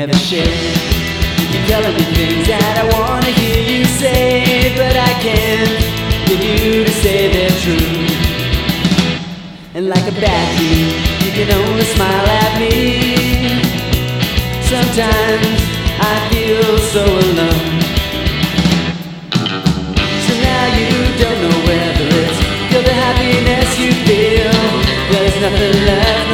never share. You keep telling me things that I wanna hear you say, but I can't get you to say they're true. And like a battery, you can only smile at me. Sometimes I feel so alone. So now you don't know whether it's good the happiness you feel. There's nothing left